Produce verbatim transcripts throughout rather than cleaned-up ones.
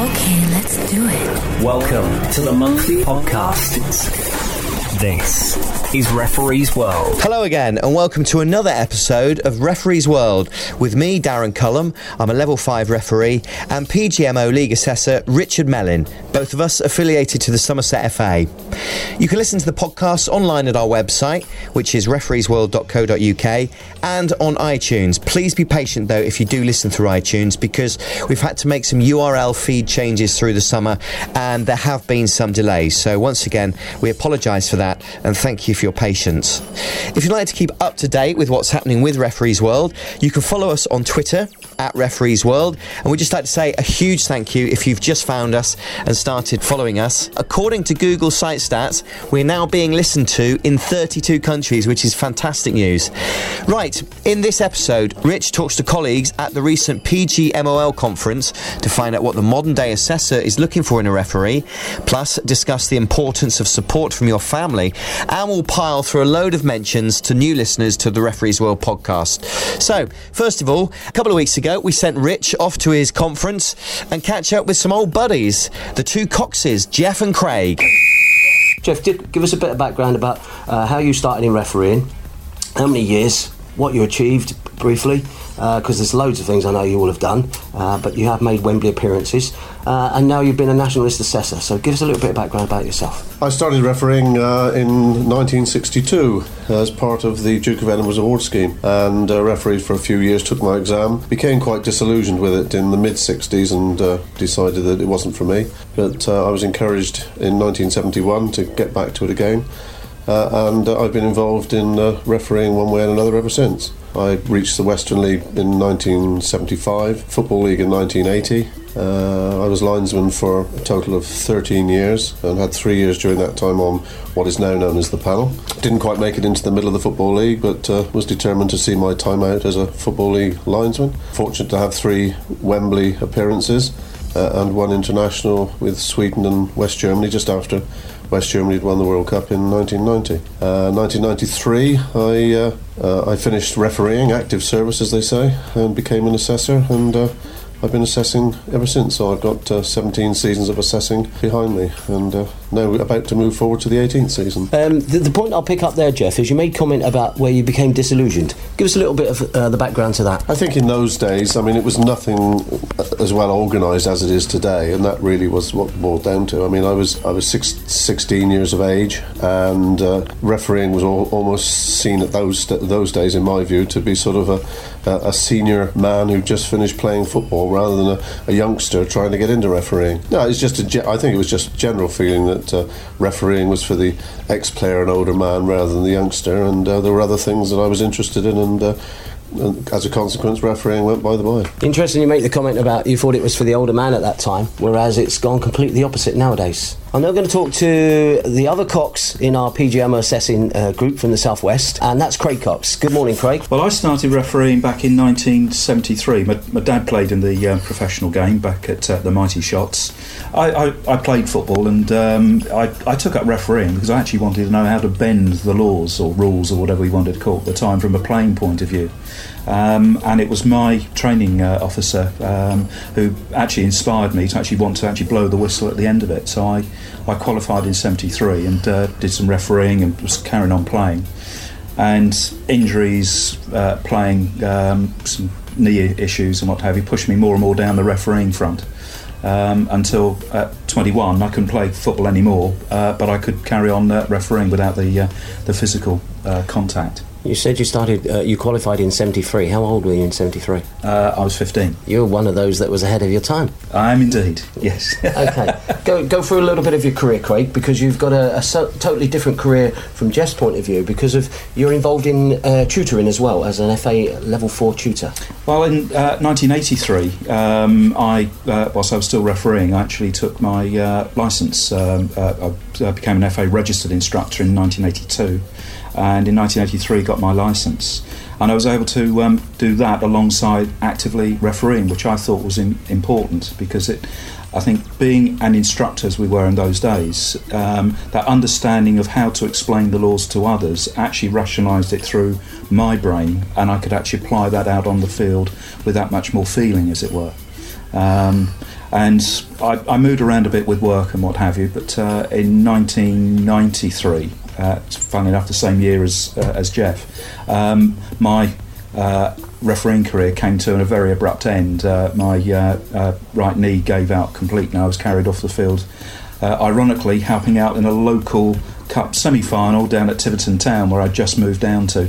Okay, let's do it. Welcome to the monthly podcast. This is Referees World. Hello again, and welcome to another episode of Referees World with me, Darren Cullum. I'm a level five referee, and P G M O League assessor Richard Mellin, both of us affiliated to the Somerset F A. You can listen to the podcast online at our website, which is referees world dot co dot uk, and on iTunes. Please be patient though if you do listen through iTunes, because we've had to make some U R L feed changes through the summer, and there have been some delays. So once again, we apologise for that, and thank you for your patience. If you'd like to keep up to date with what's happening with Referees World, you can follow us on Twitter at Referees World, and we'd just like to say a huge thank you if you've just found us and started following us. According to Google site stats, we're now being listened to in thirty-two countries, which is fantastic news. Right, in this episode, Rich talks to colleagues at the recent P G M O L conference to find out what the modern day assessor is looking for in a referee, plus discuss the importance of support from your family, and we'll pile through a load of mentions to new listeners to the Referees World podcast. So, first of all, a couple of weeks ago, we sent Rich off to his conference and catch up with some old buddies, the two Coxes, Jeff and Craig. Jeff, give us a bit of background about uh, how you started in refereeing, how many years, what you achieved briefly, because uh, there's loads of things I know you will have done, uh, but you have made Wembley appearances, uh, and now you've been a national list assessor, so give us a little bit of background about yourself. I started refereeing uh, in nineteen sixty-two as part of the Duke of Edinburgh's award scheme, and uh, refereed for a few years, took my exam, became quite disillusioned with it in the mid-sixties and uh, decided that it wasn't for me, but uh, I was encouraged in nineteen seventy-one to get back to it again. Uh, and uh, I've been involved in uh, refereeing one way and another ever since. I reached the Western League in nineteen seventy-five, Football League in nineteen eighty. Uh, I was linesman for a total of thirteen years and had three years during that time on what is now known as the panel. Didn't quite make it into the middle of the Football League, but uh, was determined to see my time out as a Football League linesman. Fortunate to have three Wembley appearances uh, and one international with Sweden and West Germany just after West Germany had won the World Cup in nineteen ninety. Uh, nineteen ninety-three, I uh, uh, I finished refereeing, active service as they say, and became an assessor, and uh, I've been assessing ever since. So I've got uh, seventeen seasons of assessing behind me, and uh, now we're about to move forward to the eighteenth season. Um, the, the point I'll pick up there, Jeff, is you made comment about where you became disillusioned. Give us a little bit of uh, the background to that. I think in those days, I mean, it was nothing as well organised as it is today, and that really was what it boiled down to. I mean, I was I was six, sixteen years of age, and uh, refereeing was all, almost seen at those those days, in my view, to be sort of a, a, a senior man who just finished playing football, rather than a, a youngster trying to get into refereeing. No, it's just a, I think it was just a general feeling that uh, refereeing was for the ex-player and older man rather than the youngster, and uh, there were other things that I was interested in, and uh, And as a consequence, refereeing went by the by. Interesting you make the comment about you thought it was for the older man at that time, whereas it's gone completely opposite nowadays. I'm now going to talk to the other Cox in our P G M O assessing uh, group from the Southwest, and that's Craig Cox. Good morning, Craig. Well, I started refereeing back in nineteen seventy-three. My, my dad played in the uh, professional game back at uh, the Mighty Shots. I, I, I played football, and um, I, I took up refereeing because I actually wanted to know how to bend the laws or rules or whatever you wanted to call it at the time from a playing point of view. Um, and it was my training uh, officer um, who actually inspired me to actually want to actually blow the whistle at the end of it. So I, I qualified in seventy-three and uh, did some refereeing and was carrying on playing. And injuries, uh, playing, um, some knee issues and what have you, pushed me more and more down the refereeing front. Um, until at twenty-one I couldn't play football anymore, uh, but I could carry on uh, refereeing without the uh, the physical uh, contact. You said you started, uh, you qualified in seventy-three. How old were you in seventy-three? Uh, I was fifteen. You were one of those that was ahead of your time. I am indeed, yes. Okay, go go through a little bit of your career, Craig, because you've got a, a so, totally different career from Jeff's point of view, because of you're involved in uh, tutoring as well as an F A level four tutor. Well, in uh, nineteen eighty-three, um, I, uh, whilst I was still refereeing, I actually took my uh, licence. Um, uh, I became an F A registered instructor in nineteen eighty-two. And in nineteen eighty-three got my licence, and I was able to um, do that alongside actively refereeing, which I thought was in, important because it, I think being an instructor as we were in those days, um, that understanding of how to explain the laws to others actually rationalised it through my brain, and I could actually apply that out on the field with that much more feeling, as it were. Um, and I, I moved around a bit with work and what have you. But uh, in nineteen ninety-three, uh, funnily enough, the same year as uh, as Jeff, um, my uh, refereeing career came to a very abrupt end. Uh, my uh, uh, right knee gave out completely, and I was carried off the field. Uh, ironically, helping out in a local cup semi-final down at Tiverton Town, where I just moved down to.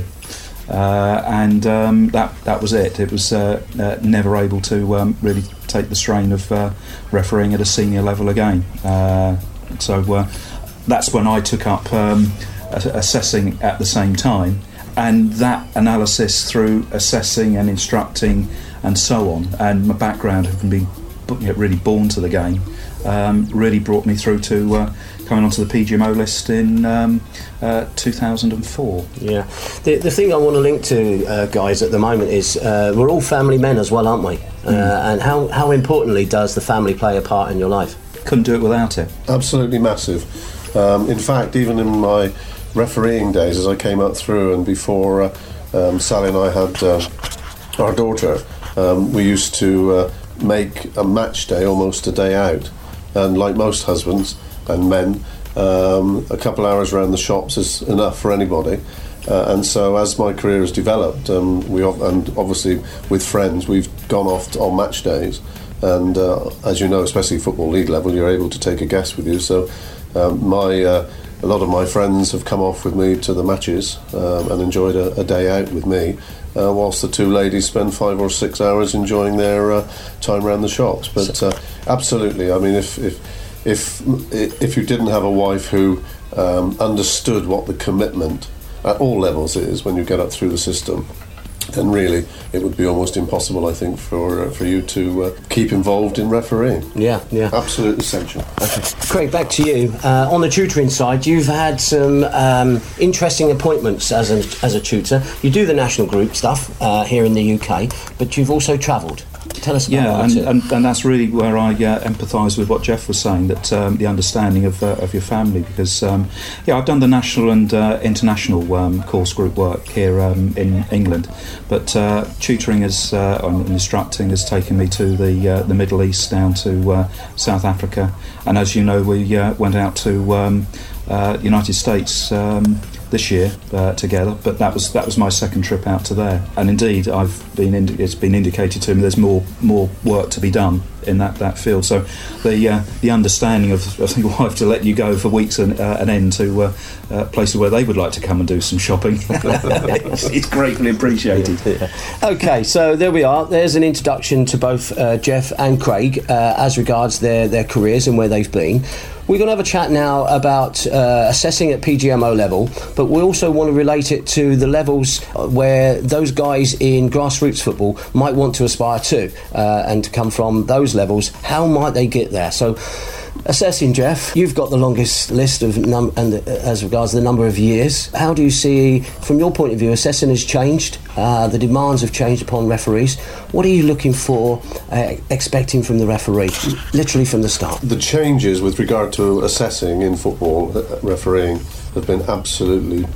Uh, and um, that that was it. It was uh, uh, never able to um, really take the strain of uh, refereeing at a senior level again. Uh, so uh, that's when I took up um, assessing at the same time, and that analysis through assessing and instructing and so on, and my background having been really born to the game, um, really brought me through to uh, coming onto the P G M O list in um, uh, two thousand four. Yeah, the the thing I want to link to, uh, guys, at the moment is uh, we're all family men as well, aren't we? Mm. Uh, and how how importantly does the family play a part in your life? Couldn't do it without it. Absolutely massive. Um, in fact, even in my refereeing days, as I came up through, and before uh, um, Sally and I had uh, our daughter, um, we used to uh, make a match day almost a day out. And like most husbands and men, um, a couple hours around the shops is enough for anybody. Uh, and so as my career has developed, um, we ov- and obviously with friends, we've gone off to, on match days. And uh, as you know, especially Football League level, you're able to take a guest with you. So um, my uh, a lot of my friends have come off with me to the matches um, and enjoyed a, a day out with me, uh, whilst the two ladies spend five or six hours enjoying their uh, time around the shops. But uh, absolutely, I mean, if if if if you didn't have a wife who um, understood what the commitment at all levels is when you get up through the system, then really it would be almost impossible, I think, for uh, for you to uh, keep involved in refereeing. Yeah, yeah. Absolutely essential. Okay. Craig, back to you. Uh, on the tutoring side, you've had some um, interesting appointments as a, as a tutor. You do the national group stuff uh, here in the U K, but you've also travelled. Tell us about yeah, that. and, too. and, and that's really where I uh, empathise with what Jeff was saying, that um, the understanding of, uh, of your family, because um, yeah, I've done the national and uh, international um, course group work here um, in England, but uh, tutoring is, uh, and instructing has taken me to the uh, the Middle East, down to uh, South Africa, and as you know, we uh, went out to um, uh, United States um, this year uh, together, but that was that was my second trip out to there, and indeed I've been indi- it's been indicated to me there's more more work to be done in that, that field. So the uh, the understanding of, of your wife to let you go for weeks and uh, an end to uh, uh, places where they would like to come and do some shopping, it's, it's gratefully appreciated. Yeah, yeah. Okay, so there we are. There's an introduction to both uh, Jeff and Craig uh, as regards their, their careers and where they've been. We're going to have a chat now about uh, assessing at P G M O level, but we also want to relate it to the levels where those guys in grassroots football might want to aspire to, uh, and to come from those levels. How might they get there? So, assessing, Jeff, you've got the longest list of num- and uh, as regards the number of years. How do you see, from your point of view, assessing has changed? Uh, the demands have changed upon referees. What are you looking for, uh, expecting from the referee, literally from the start? The changes with regard to assessing in football, uh, refereeing, have been absolutely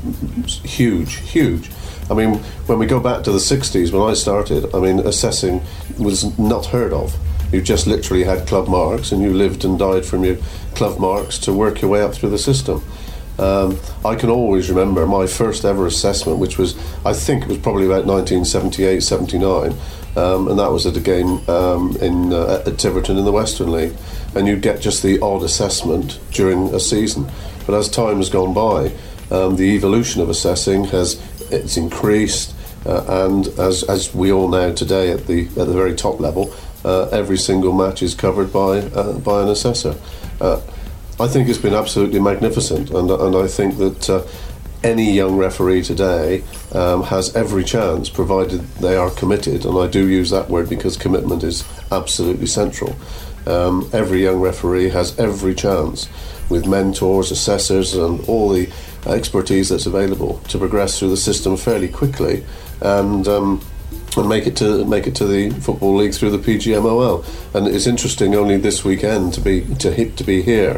huge, huge. I mean, when we go back to the sixties, when I started, I mean, assessing was not heard of. You just literally had club marks, and you lived and died from your club marks to work your way up through the system. Um, I can always remember my first ever assessment, which was, I think it was probably about nineteen seventy-eight seventy-nine, um, and that was at a game um, in uh, at Tiverton in the Western League, and you'd get just the odd assessment during a season. But as time has gone by, um, the evolution of assessing has it's increased, uh, and as as we all know today at the at the very top level, uh, every single match is covered by uh, by an assessor. Uh, I think it's been absolutely magnificent, and and I think that uh, any young referee today um, has every chance, provided they are committed, and I do use that word because commitment is absolutely central. Um, every young referee has every chance, with mentors, assessors, and all the expertise that's available, to progress through the system fairly quickly, and um, and make it to make it to the Football League through the P G M O L. And it's interesting, only this weekend to be to hit to be here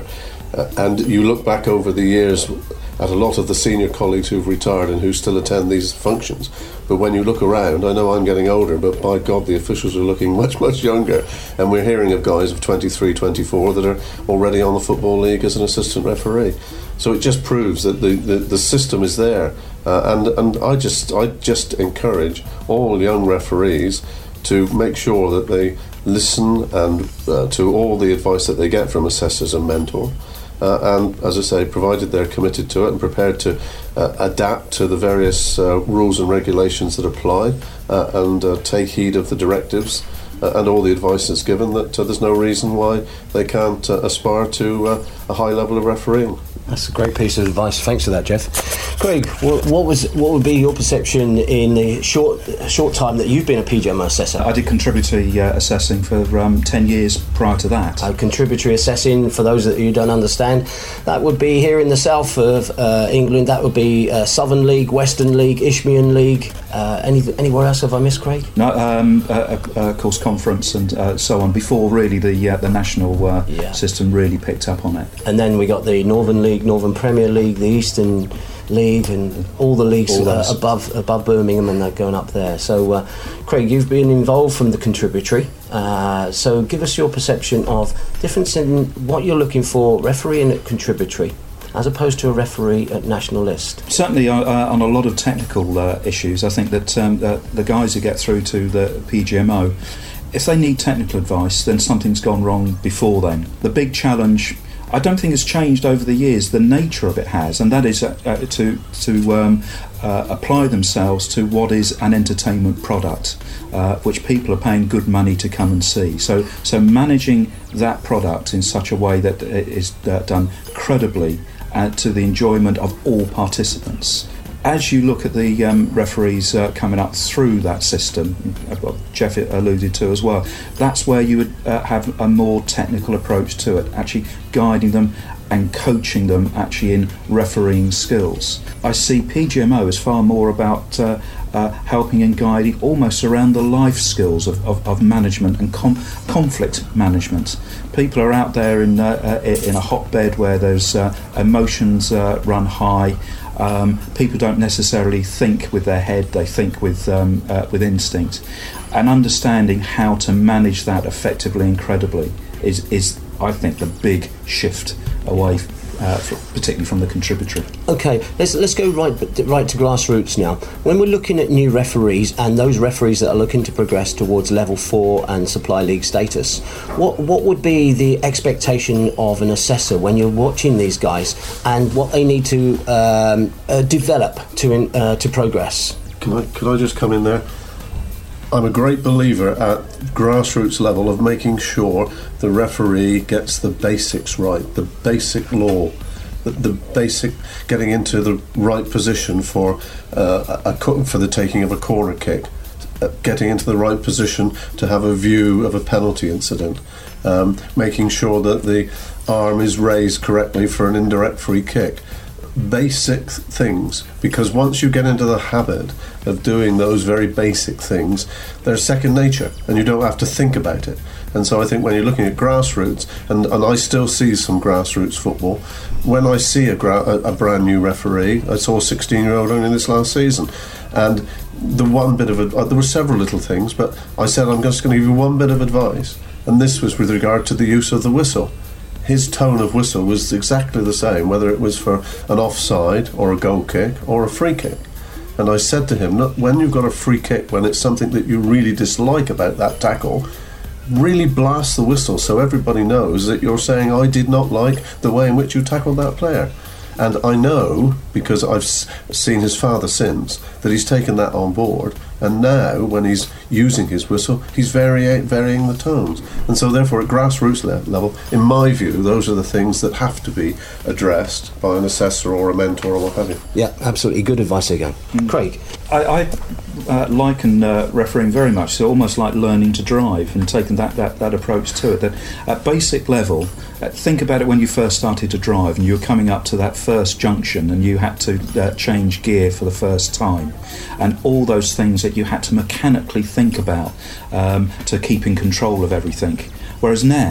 Uh, and you look back over the years at a lot of the senior colleagues who've retired and who still attend these functions. But when you look around, I know I'm getting older, but by God, the officials are looking much, much younger. And we're hearing of guys of twenty-three, twenty-four that are already on the Football League as an assistant referee. So it just proves that the, the, the system is there. Uh, and and I just I just encourage all young referees to make sure that they listen and uh, to all the advice that they get from assessors and mentors. Uh, and as I say, provided they're committed to it and prepared to uh, adapt to the various uh, rules and regulations that apply uh, and uh, take heed of the directives uh, and all the advice that's given, that uh, there's no reason why they can't uh, aspire to uh, a high level of refereeing. That's a great piece of advice. Thanks for that, Jeff. Craig, what, what was what would be your perception in the short short time that you've been a P G M O assessor? I did contributory uh, assessing for um, ten years prior to that. Uh, contributory assessing, for those that you don't understand, that would be here in the south of uh, England. That would be uh, Southern League, Western League, Isthmian League. Uh, any, anywhere else have I missed, Craig? No, um, uh, uh, of course, conference and uh, so on. Before really the uh, the national uh, yeah. system really picked up on it. And then we got the Northern League, Northern Premier League, the Eastern League, and all the leagues all uh, above above Birmingham, and they're going up there. So, uh, Craig, you've been involved from the contributory. Uh, so, give us your perception of difference in what you're looking for refereeing at contributory as opposed to a referee at national list. Certainly uh, uh, on a lot of technical uh, issues, I think that um, uh, the guys who get through to the P G M O, if they need technical advice, then something's gone wrong before then. The big challenge, I don't think it's changed over the years. The nature of it has, and that is uh, uh, to to um, uh, apply themselves to what is an entertainment product, uh, which people are paying good money to come and see. So, so managing that product in such a way that it is uh, done credibly and to the enjoyment of all participants. As you look at the um, referees uh, coming up through that system, uh, Jeff alluded to as well, that's where you would uh, have a more technical approach to it, actually guiding them and coaching them actually in refereeing skills. I see P G M O as far more about uh, uh, helping and guiding almost around the life skills of, of, of management and com- conflict management. People are out there in, uh, uh, in a hotbed where there's uh, emotions uh, run high. Um, people don't necessarily think with their head, they think with um, uh, with instinct. And understanding how to manage that effectively and credibly is, is I think, the big shift away, uh, for, particularly from the contributory. Okay, let's let's go right right to grassroots now. When we're looking at new referees and those referees that are looking to progress towards level four and supply league status, what what would be the expectation of an assessor when you're watching these guys and what they need to um, uh, develop to in, uh, to progress? Can I could I just come in there? I'm a great believer at grassroots level of making sure the referee gets the basics right, the basic law, the, the basic getting into the right position for uh, a, a for the taking of a corner kick, uh, getting into the right position to have a view of a penalty incident, um, making sure that the arm is raised correctly for an indirect free kick. Basic things, because once you get into the habit of doing those very basic things, they're second nature and you don't have to think about it. And so I think when you're looking at grassroots, and, and I still see some grassroots football, when I see a, gra- a, a brand new referee, I saw a sixteen year old only this last season, and the one bit of uh, there were several little things, but I said I'm just going to give you one bit of advice, and this was with regard to the use of the whistle. His tone of whistle was exactly the same, whether it was for an offside or a goal kick or a free kick. And I said to him, look, when you've got a free kick, when it's something that you really dislike about that tackle, really blast the whistle so everybody knows that you're saying, I did not like the way in which you tackled that player. And I know, because I've s- seen his father since, that he's taken that on board. And now, when he's using his whistle, he's vari- varying the tones. And so, therefore, at grassroots le- level, in my view, those are the things that have to be addressed by an assessor or a mentor or what have you. Yeah, absolutely. Good advice again. Mm. Craig? I, I uh, liken uh, refereeing very much so almost like learning to drive and taking that, that, that approach to it. That at basic level, uh, think about it when you first started to drive and you were coming up to that first junction and you had to uh, change gear for the first time, and all those things that you had to mechanically think about um, to keep in control of everything. Whereas now,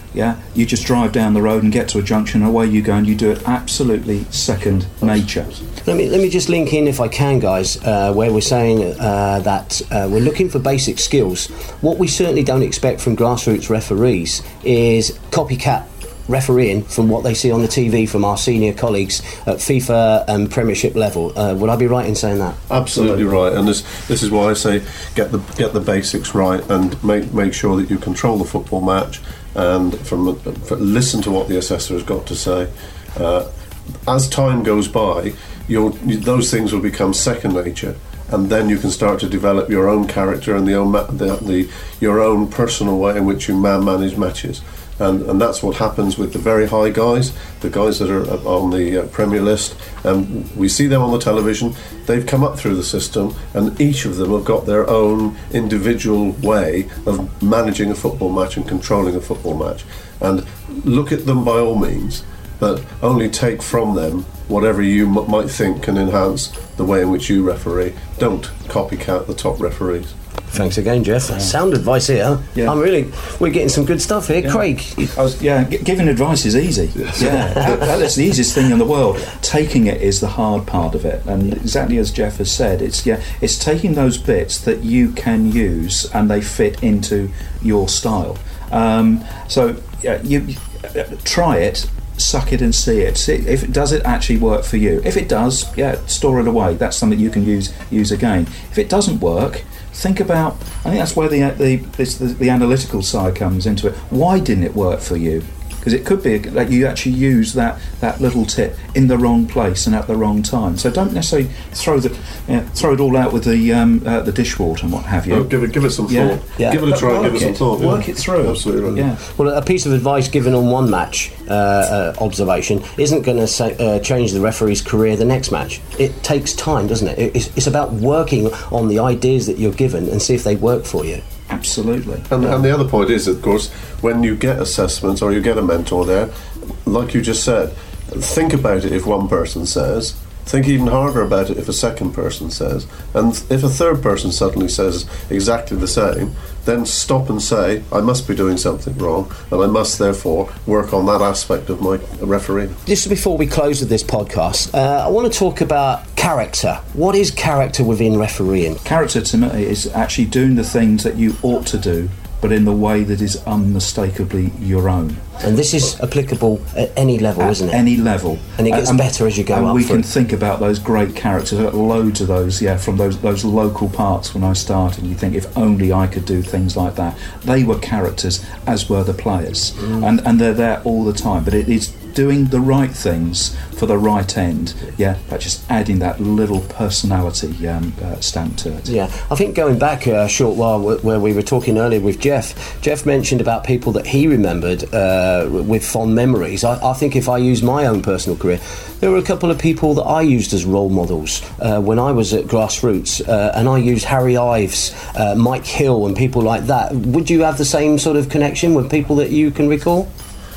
Yeah, you just drive down the road and get to a junction, and away you go, and you do it absolutely second nature. Let me let me just link in, if I can, guys, uh, where we're saying uh, that uh, we're looking for basic skills. What we certainly don't expect from grassroots referees is copycat refereeing from what they see on the T V from our senior colleagues at FIFA and Premiership level. Uh, would I be right in saying that? Absolutely right, and this this is why I say get the get the basics right and make make sure that you control the football match, and from, from listen to what the assessor has got to say. Uh, as time goes by, you'll, those things will become second nature, and then you can start to develop your own character and the own ma- the, the your own personal way in which you man manage matches. And, and that's what happens with the very high guys, the guys that are on the uh, Premier list. And we see them on the television. They've come up through the system, and each of them have got their own individual way of managing a football match and controlling a football match. And look at them by all means, but only take from them whatever you m- might think can enhance the way in which you referee. Don't copycat the top referees. Thanks again, Jeff. Yeah. Sound advice here. Yeah. I'm really, we're getting some good stuff here. Yeah. Craig. I was, yeah, g- giving advice is easy. Yes. Yeah, that, that's the easiest thing in the world. Taking it is the hard part of it, and exactly as Jeff has said, it's yeah, it's taking those bits that you can use and they fit into your style. Um, so yeah, you, you uh, try it. Suck it and see it. See if it does it actually work for you. If it does, yeah, store it away. That's something you can use use again. If it doesn't work, think about. I think that's where the the, this, the the analytical side comes into it. Why didn't it work for you? Because it could be that you actually use that, that little tip in the wrong place and at the wrong time. So don't necessarily throw the yeah, throw it all out with the um, uh, the dishwater and what have you. Oh, give it give it some yeah. thought. Yeah. Give it a try. Give it, it some thought. Work yeah. it through. Absolutely. Right. Yeah. Well, a piece of advice given on one match uh, uh, observation isn't going to uh, change the referee's career the next match. It takes time, doesn't it? It's, it's about working on the ideas that you're given and see if they work for you. Absolutely. And, and the other point is, of course, when you get assessments or you get a mentor there, like you just said, think about it if one person says, think even harder about it if a second person says, and if a third person suddenly says exactly the same, then stop and say, I must be doing something wrong, and I must therefore work on that aspect of my refereeing. Just before we close with this podcast, uh, I want to talk about character. What is character within refereeing? Character to me is actually doing the things that you ought to do, but in the way that is unmistakably your own. And this is applicable at any level, at isn't it? Any level. And it gets and, better as you go and up. And we through. can think about those great characters, loads of those, yeah, from those those local parts when I started. You think, if only I could do things like that. They were characters, as were the players. Mm. And, and they're there all the time. But it is doing the right things for the right end, yeah, but just adding that little personality um, uh, stamp to it. Yeah, I think going back a short while w- where we were talking earlier with Jeff, Jeff mentioned about people that he remembered uh, with fond memories. I, I think if I use my own personal career, there were a couple of people that I used as role models uh, when I was at grassroots, uh, and I used Harry Ives, uh, Mike Hill and people like that. Would you have the same sort of connection with people that you can recall?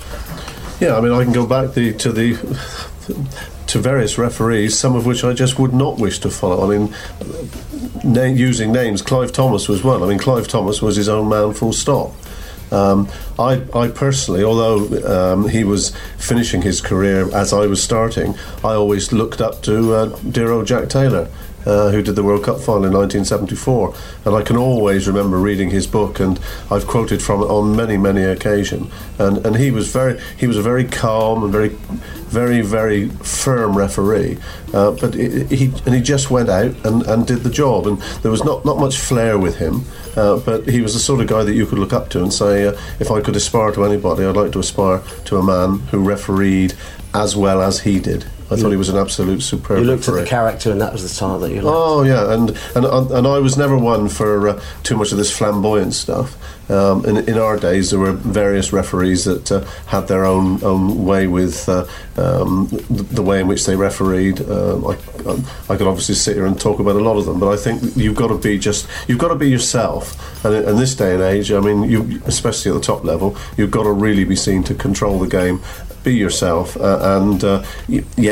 Yeah, I mean, I can go back the, to the to various referees, some of which I just would not wish to follow. I mean, na- using names, Clive Thomas was one. I mean, Clive Thomas was his own man, full stop. Um, I, I personally, although um, he was finishing his career as I was starting, I always looked up to uh, dear old Jack Taylor, Uh, who did the World Cup final in nineteen seventy-four, and I can always remember reading his book, and I've quoted from it on many, many occasions. And and he was very, he was a very calm and very, very, very firm referee. Uh, but it, he and he just went out and, and did the job, and there was not, not much flair with him. Uh, but he was the sort of guy that you could look up to and say, uh, if I could aspire to anybody, I'd like to aspire to a man who refereed as well as he did. I thought he was an absolute superb. You looked referee. at the character, and that was the style that you liked. Oh yeah, and and and I was never one for uh, too much of this flamboyant stuff. Um, in, in our days, there were various referees that uh, had their own own way with uh, um, the, the way in which they refereed. Uh, I, I could obviously sit here and talk about a lot of them, but I think you've got to be just you've got to be yourself. And in, in this day and age, I mean, you especially at the top level, you've got to really be seen to control the game. Be yourself, uh, and uh, y- yes,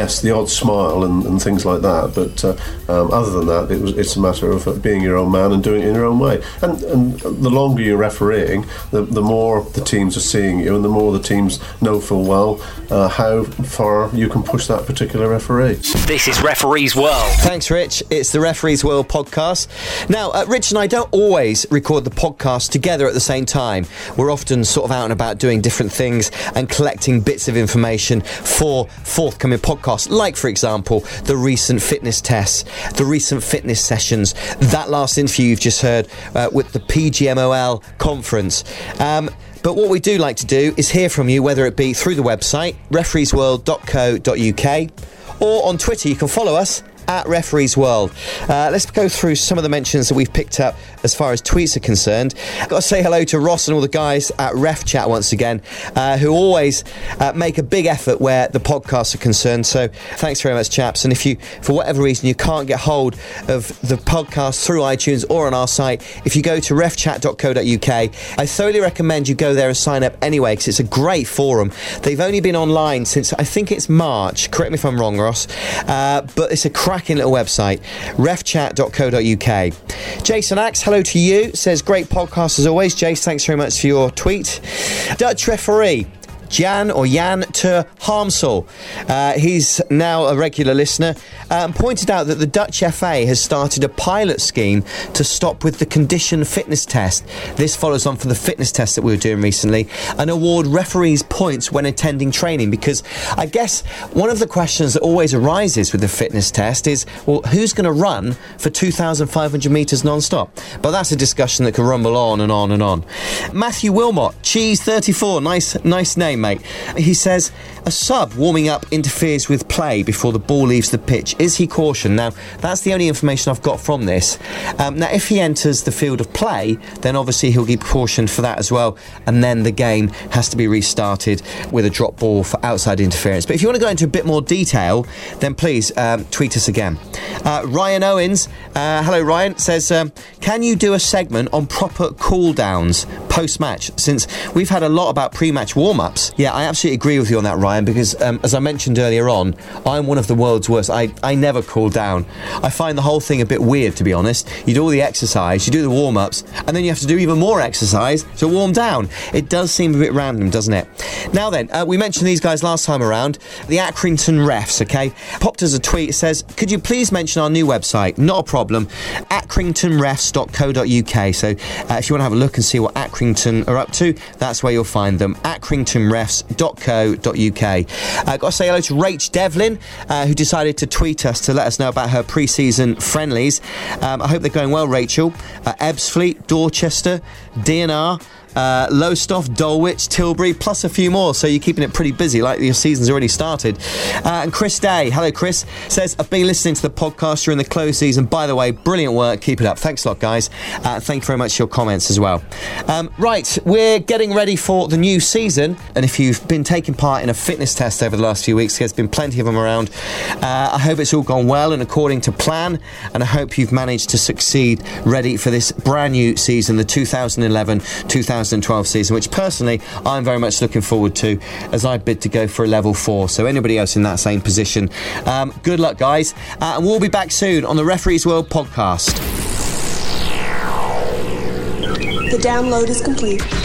yes, the odd smile and, and things like that, but uh, um, other than that, it was it's a matter of uh, being your own man and doing it in your own way. And, and the longer you're refereeing, the, the more the teams are seeing you, and the more the teams know full well uh, how far you can push that particular referee. This is Referees World. Thanks, Rich. It's the Referees World podcast. Now, uh, Rich and I don't always record the podcast together at the same time. We're often sort of out and about doing different things and collecting bits of information for forthcoming podcasts, like, for example, the recent fitness tests, the recent fitness sessions, that last interview you've just heard uh, with the P G M O L conference. Um, But what we do like to do is hear from you, whether it be through the website, referees world dot co dot uk, or on Twitter. You can follow us at Referees World. Uh, let's go through some of the mentions that we've picked up as far as tweets are concerned. I've got to say hello to Ross and all the guys at Ref Chat once again, uh, who always uh, make a big effort where the podcasts are concerned. So thanks very much, chaps. And if you, for whatever reason, you can't get hold of the podcast through iTunes or on our site, if you go to ref chat dot co dot uk, I thoroughly recommend you go there and sign up anyway, because it's a great forum. They've only been online since, I think it's March. Correct me if I'm wrong, Ross. Uh, but it's a cracking little website, ref chat dot co dot uk. Jason Axe, hello to you, says great podcast as always. Jace, thanks very much for your tweet. Dutch referee Jan or Jan ter Harmsel. Uh, he's now a regular listener and um, pointed out that the Dutch F A has started a pilot scheme to stop with the condition fitness test. This follows on from the fitness test that we were doing recently, and award referees points when attending training, because I guess one of the questions that always arises with the fitness test is, well, who's going to run for two thousand five hundred metres non-stop? But that's a discussion that can rumble on and on and on. Matthew Wilmot, Cheese thirty-four, nice, nice name, mate. He says, a sub warming up interferes with play before the ball leaves the pitch. Is he cautioned? Now, that's the only information I've got from this. Um, now, if he enters the field of play, then obviously he'll be cautioned for that as well, and then the game has to be restarted with a drop ball for outside interference. But if you want to go into a bit more detail, then please um, tweet us again. Uh, Ryan Owens, uh, hello Ryan, says, um, can you do a segment on proper cool-downs post-match? Since we've had a lot about pre-match warm-ups. Yeah, I absolutely agree with you on that, Ryan, because um, as I mentioned earlier on, I'm one of the world's worst. I, I never cool down. I find the whole thing a bit weird, to be honest. You do all the exercise, you do the warm-ups, and then you have to do even more exercise to warm down. It does seem a bit random, doesn't it? Now then, uh, we mentioned these guys last time around, the Accrington Refs, okay? Popped us a tweet, says, could you please mention our new website? Not a problem. accrington refs dot co dot uk. So uh, if you want to have a look and see what Accrington are up to, that's where you'll find them. accrington refs dot co dot uk. Uh, got to say hello to Rach Devlin, uh, who decided to tweet us to let us know about her pre-season friendlies. Um, I hope they're going well, Rachel. Uh, Ebbsfleet, Dorchester, D N R, Uh, Lowestoft, Dulwich, Tilbury, plus a few more, so you're keeping it pretty busy, like your season's already started. Uh, and Chris Day, hello Chris, says, I've been listening to the podcast during the close season. By the way, brilliant work, keep it up. Thanks a lot, guys. Uh, thank you very much for your comments as well. Um, right, we're getting ready for the new season, and if you've been taking part in a fitness test over the last few weeks, there's been plenty of them around. Uh, I hope it's all gone well and according to plan, and I hope you've managed to succeed ready for this brand new season, the two thousand eleven two thousand twelve season, which personally I'm very much looking forward to, as I bid to go for a level four. So anybody else in that same position, um, good luck, guys, uh, and we'll be back soon on the Referees World podcast. The download is complete.